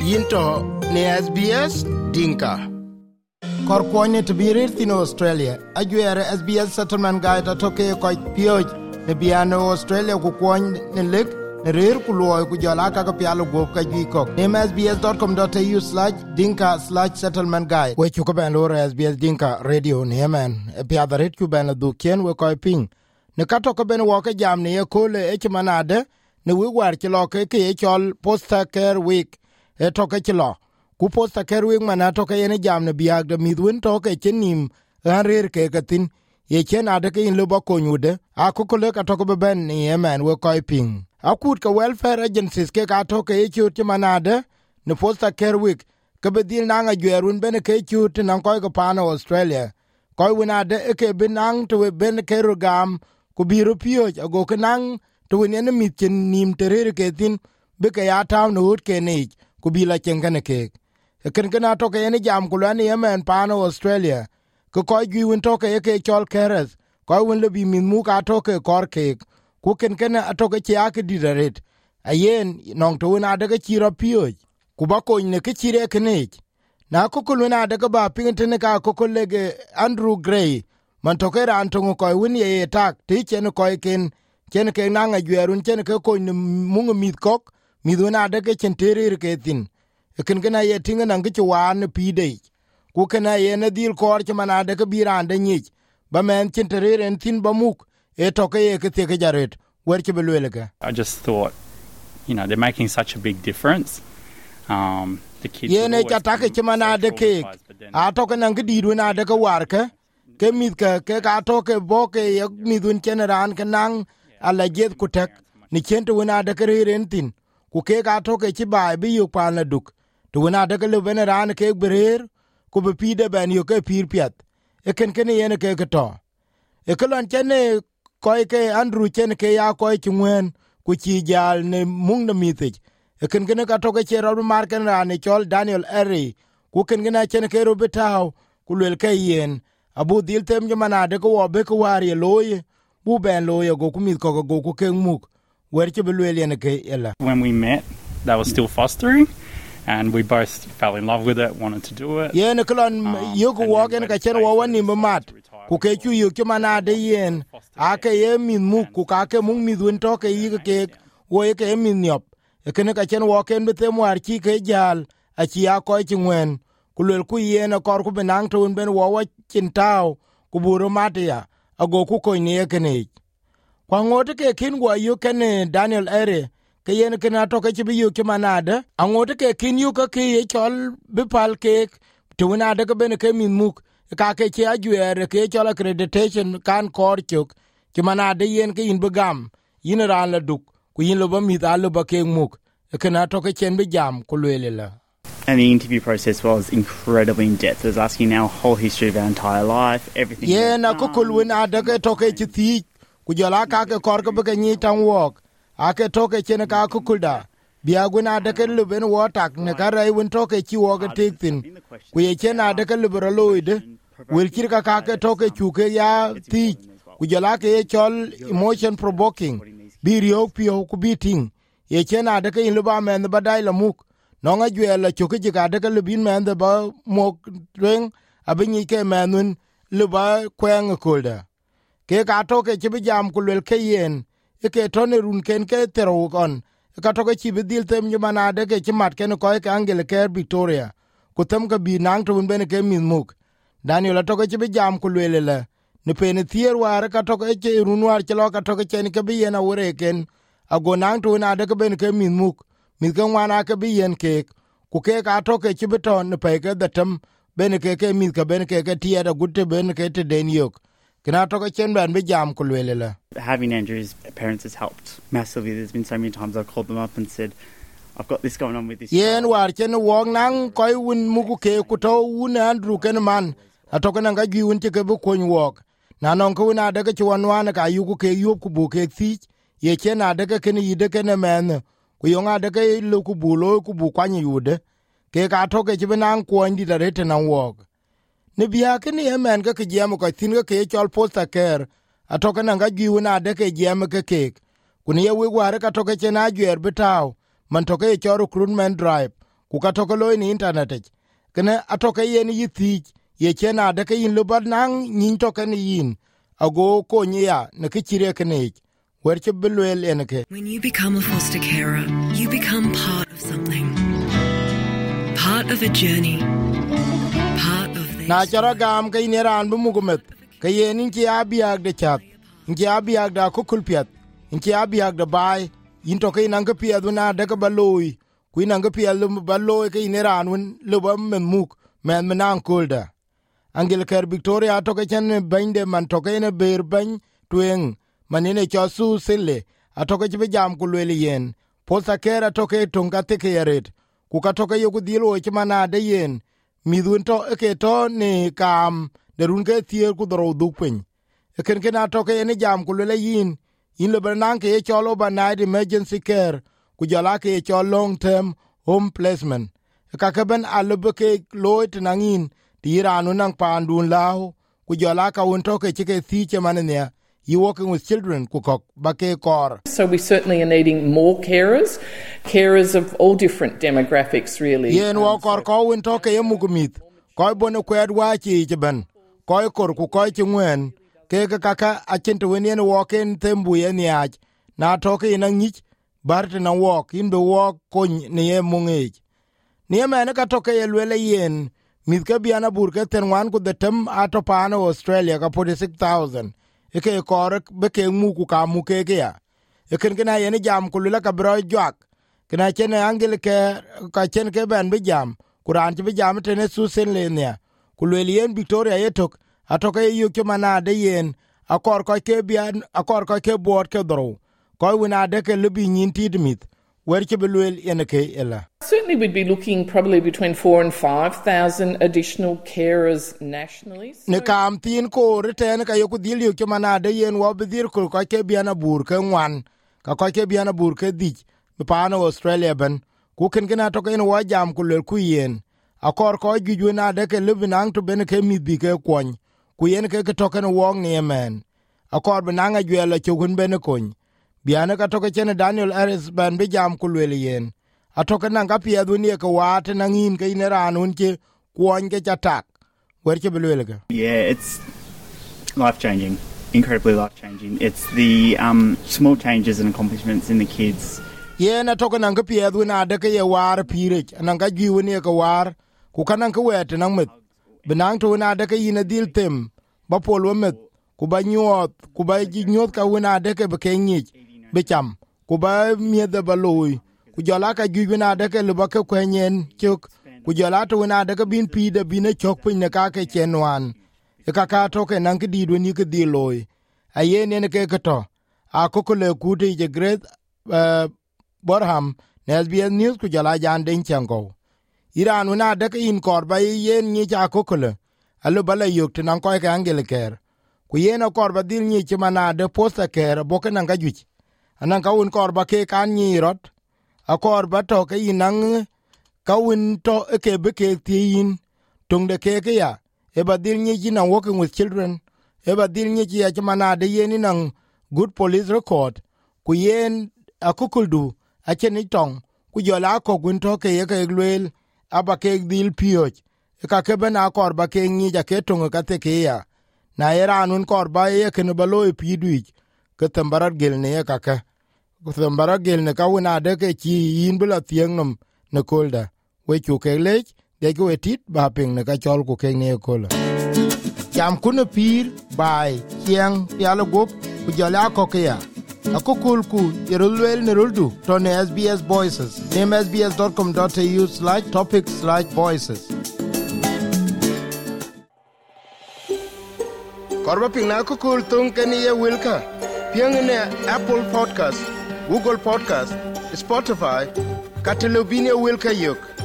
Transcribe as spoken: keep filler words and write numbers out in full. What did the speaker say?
Yinto ne S B S Dinka. Korkwonye tibirir thino Australia. Ajuere S B S Settlement Guide atoke koi pioj ne biano Australia kukwony ne lik ne rir kuluoy kujala kaka pialo gop ka juikok. Name sbs.com.au slash dinka slash settlement guide. We chuko ben lora S B S Dinka radio neman. E piadarit kuben dukien we koi ping. Ne katoka ben wake jam ne ye kole eche manade ne wigwar chiloke ke ye chol poster care week. E toke chilo. Ku poster care week mana toke yene jam ne biag de midwin toke chenim anrir ke katin. Ye chen adeke in lubo konyude. Ako kole katoka beben ni yemen we koi ping. Akut ka welfare agencies ke katoke ye chute manade ne poster care week. Kabedil nanga jwerun bene ke chute nang koi ka pana Australia. Koi winade eke binang tuwe bene ke rugam kubiru pioj ago kenang tuwe nene mitchen nim terere ke tin beke ya taw no hut ke neich kubila chengane kek. Eken kena toke yene jam kulani yemen pana Australia. Ko koi gwi win toke eke chol keres. Koi win lebi min muka toke kor kek. Kuken kena atoke chiake didaret. Ayen nong tuwe na adeke chira pioj. Kubako ine ke chire kenech. Na kukul wina adeke ba pingentene ka kukul lege Andrew Gray. Man toke rantongo koi win ye tak. Ti chene koi ken. Chene ke nanga jwerun chene ke koi ne munga mitkok. Midwina adeke chenterir ke thin. Eken kena ye tinga nangi chuwaan pidei. Kukena ye ne dil kor chaman adeke birande nyich. Ba men chenterir en thin ba muk. E toke ye ke teke jaret. Werche belweleke. I just thought, you know, they're making such a big difference. Um, the kids ye ne chatake chaman adeke. A toke nangi didwina adeke warke. Ke midke ke ka toke boke ye midwin cheneran ke nang ala jet kutek. Ni chente wina adeke riren thin. Ku ke ka toke chi bai bi yu pan la duk to wina de ke ben ran ke berer ku be pide ben yu ke pir piat e ken ken yene ke to e kelon chene ko ke Andrew chen ke ya ko chwen ku chi jal ne mung na mitich e ken ken ka toke che ro mar ken ran e chol Daniel Ery ku ken ken chen ke ro betao ku lel ke yen abu dil tem jmana de ko be ko war ye loye bu ben loye go ku mit ko go ku ken muk. When we met, they were still fostering, and we both fell in love with it, wanted to do it. Yeah, Nicolan, you go walk in a kitchen or one in Mamat. Kuke you Kimana de yen, Ake Emin Muk, Kukake Mumid win talk a eager cake, wake Emin Yop. A Kanakachen walk in with them where Chike Jal, a Chia coaching when, Kulul Kuyen, a Corcubenang to Ben Wawa Chintao, Kuburu Matia, a Gokuko in Ekanage. Kwangote ke kinwa yu kene Daniel Ery ke yen kena toke chibi yu kimanade angote ke kin yu ka ke ye chol bipal kek tuwinade ke bene ke min muk ka ke che ajuere ke chol accreditation kan kor chuk kimanade yen ke yin begam yin ran la duk ku yin lo ba mit alo ba ke muk kena toke chen be jam ku lele la. And the interview process was incredibly in-depth. It was asking our whole history of our entire life, everything. Yeah, na kukul winade ke toke chithi kujala ka ke kor ke be ni tan wok ake toke chene ka kukulda biaguna de ke luben wotak ne karai won toke chi wo ke tiktin ku ye chena de ke liberaloid wil kirka ka ke toke chuke ya ti kujala ke chol emotion provoking bi rio pio ku biting ye chena de ke luba men badai la muk no nga jwela chuke jiga de ke lubin men de ba mok ren abinyi ke menun luba kweng kulda ke ka toke chibi jam kulwel ke yen ke tone run ken ke tero kon ka toke chibi dil tem jumana de ke chimat ken ko ke angel ke Victoria ku tem ka bi nang to ben ke min muk Daniel toke chibi jam kulwel le ne pen thier war ka toke che run war chlo ka toke chen ke bi yen awre ken ago nang to na de ke ben ke min muk mi ke wana ke bi yen ke ku ke ka toke chibi ton ne pe ke the tem ben ke ke mi ke ben ke ke tie da gutte ben ke te den yok. Having Andrew's parents has helped massively. There's been so many times I've called them up and said, I've got this going on with this. Yeah, and war chen wong nang koi win muku ke kuto wun Andrew ken man. Atoke nanga gi wun chike bu kwen wok. Na non ko na daga chwan wana ka yuku ke yup ku bu ke thich. Ye chen na daga ken yide ken men. Ku yonga daga lu ku bu lo ku bu kwani yude. Ke ka atoke chibe nang kwen di da rete nang wok. Ne biya ke ni emen ke jam ko tin ke chol poster care atoke nanga giwu na de ke jam ke kek kuni ye wi ware ka toke chena jwer bitaw man toke chol recruitment drive ku ka to ko loy ni internet kene atoke yen yithi ye chena de ke yin lubar nang nyin to ken yin ago ko nya ne ke chire kene wer che belwel en ke. When you become a foster carer, you become part of something, part of a journey, part of this. Na chara gam ke ni ran bu mugumet ke yen in ki abiag de chat in ki abiag da ko kulpiat in ki abiag da bai in to ke nang ke pia du na de ke baloy ku nang ke pia lu baloy ke ni ran un lu ba men muk men menan kolda angel ker Victoria to ke chen bande man to ke ne ber ban twen manine cho su sile atoke chibe jam kulweli yen posa kera toke tunga teke yaret kuka toke yoku dilo chimana de yen midun to eke to ne kam derun ke thier kudro dukwen eken kena toke ene jam kulweli yin in le bernan ke cholo overnight emergency care kujala ke cho long term home placement kakeben alubeke loit nangin tiranu nang pandun lao kujala ka untoke chike thiche manene. You working with children, kukok bake kor. So we certainly are needing more carers, carers of all different demographics, really. Yen wa kor ko win toke ye mugumit. Koi bono kwed wa chi jiben. Koi kor ku koi chi ngwen. Ke ke kaka achin to wen yen walk-in thembu yen yaj. Na toke ina ngich bart na walk in be walk kon ni ye mungej. Ni ye mene ka toke ye lwele yen. Mit ke biana burke tenwan ku the tem ato paano Australia ka forty-six thousand. Eke korek beke muku ka muke ke ya eken kena yene jam kulula ka bro jwak kena chene angel ke ka chen ke ben be jam kuran be jam tene susen le ne kulelien Victoria yetok atoke yu ke manade yen akor ko ke bian akor ko ke bor ke dro ko wina de ke lubi nyin tidmit wer ke belwel yene ke ela. Certainly we'd be looking probably between four and five thousand additional carers nationally. So ne kam tin ko reten ka yoku dil yu ke manade yen wo bedir ko ko ke biana bur ke wan ka ko ke biana bur ke dich be pano Australia ben ku ken gena to ken wo jam ku le ku yen akor ko giju na de ke lubinang to ben ke mi bi ke kwon ku yen ke ke to ken wong ne men akor benanga jwela chugun ben kon biana ka to ke chen Daniel Harris ben be jam ku le yen atoke nanga pia dunia ka wate nangin ka ineran unche kwon ke chatak werche belwelga. Yeah, it's life changing, incredibly life changing. It's the um, small changes and accomplishments in the kids. Yeah, na toke nanga pia dunia de ke ye war pirich nanga jiwni ka war ku kanang ka wete nang met benang to na de ke ina dil tem ba polwo met ku ba nyot ku ba ji nyot ka wona de ke be kenyich be cham ku ba miede baloy kujala ka jujuna deke luba ke kwenyen chuk kujala to na deke bin pi de bin chok pin ne ka ke chenwan e ka ka to ke nan ki di do ni ke di loy aye ne ne ke to a ko ko le ku de je great uh, Borham ne S B S news kujala jan den chango iran na deke in kor ba yen ni ja ko ko le alo bala yok tan ko ke angel ker ku yen kor ba dil ni chimana de posta ker bo ke nan ga juch anan ka un kor ba ke kan ni rot akor bato ke inang kawin to ke be ke tin tung de ke ke ya e badil ni jina working with children e badil ni ya chamana de yen nang good police record ku yen akukuldu a cheni tong ku jola ko gun to ke ye ke glwel aba ke dil pioj e ka ke bena akor ba ke ni ja ke tung ka te ke ya na era nun kor ba ye ke no balo e pidwi ke tambarat gel ne ka ka kuthambara gel ne kawuna de ke chi yin bula tiengnom ne kolda we chu ke lech de ko etit ba ping ne ka chol ku ke ne kola jam kuno pir bai kieng pialo gop ku jala ko ke ya akokul ku yerulwel ne ruldu to ne S B S Voices name s b s dot com dot a u slash topics slash voices korba ping na kokul tung ke ni ye wilka pieng ne Apple Podcast, Google Podcast, Spotify, Catalunya Wilka Yok.